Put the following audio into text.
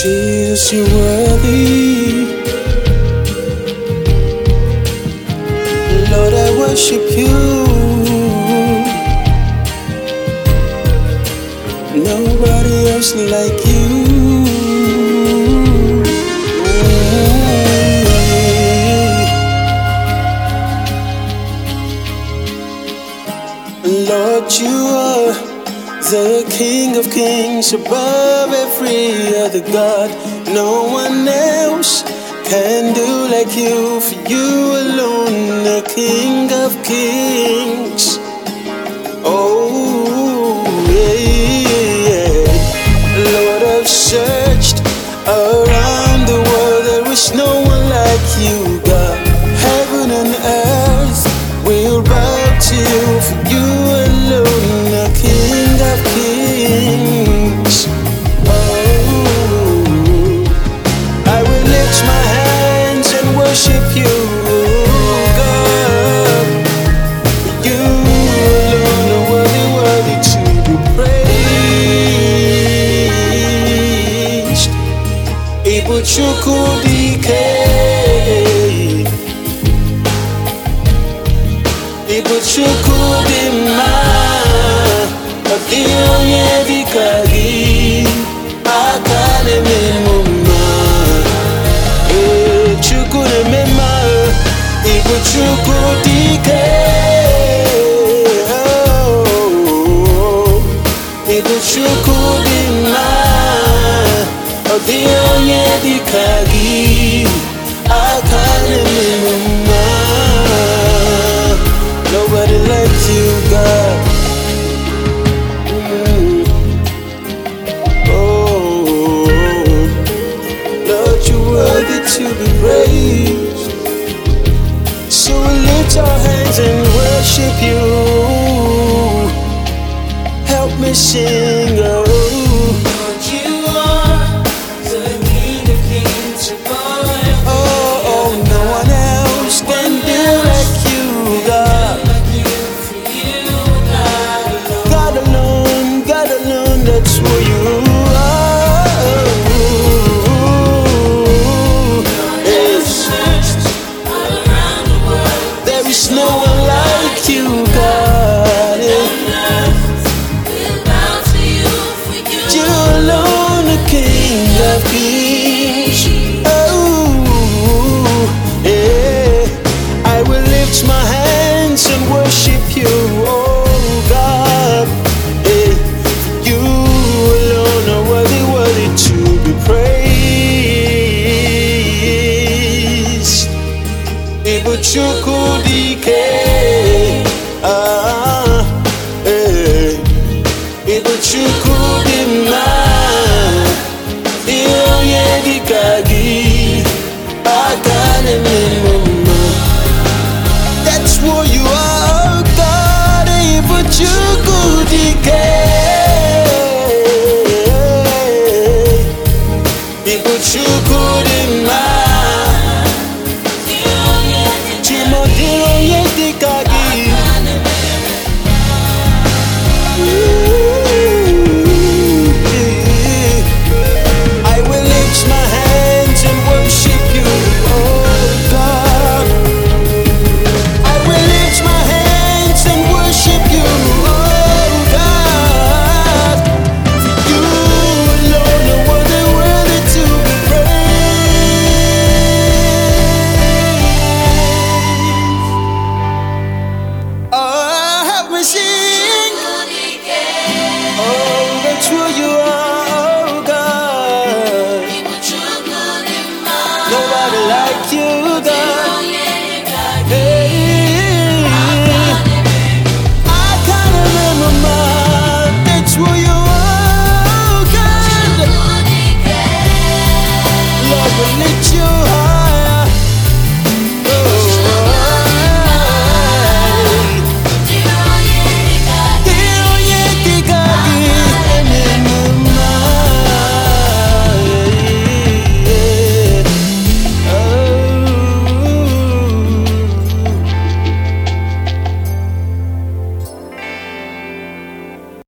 Jesus, you're worthy. Lord, I worship you. Nobody else like you. Lord, you are the King of Kings, above every other God. No one else can do like you, for you alone, the King of Kings. Oh, yeah. Lord, I've searched around the world, there is no one like you, God. Heaven and earth will bow to you, for you alone, the King of Kings. Oh, I will lift my hands and worship you, God. You alone are worthy, worthy to be praised. Ibuchukudike, Ibuchukudima, Adionye dikagi, Akane memuma, Chukune mema, Ibuchukudike, Ibuchukudima, Adionye dikagi, Akane memuma. Nobody like you, God. Oh, Lord, you're worthy to be praised. So we lift our hands and worship you. Help me sing, oh. Lord, you are the King of Kings, above every other No one else can do like you, God. God alone, that's who you are. Yes. There is no one like you, God. You alone, the King of Kings. Oh, yeah. I will lift my hands and worship you, oh God. Yeah. You alone are worthy, worthy to be praised. Ibuchukudike, Ibuchukudima, Ionye dikagi, Akane memuma. That's what you are, God. Ibuchukudike.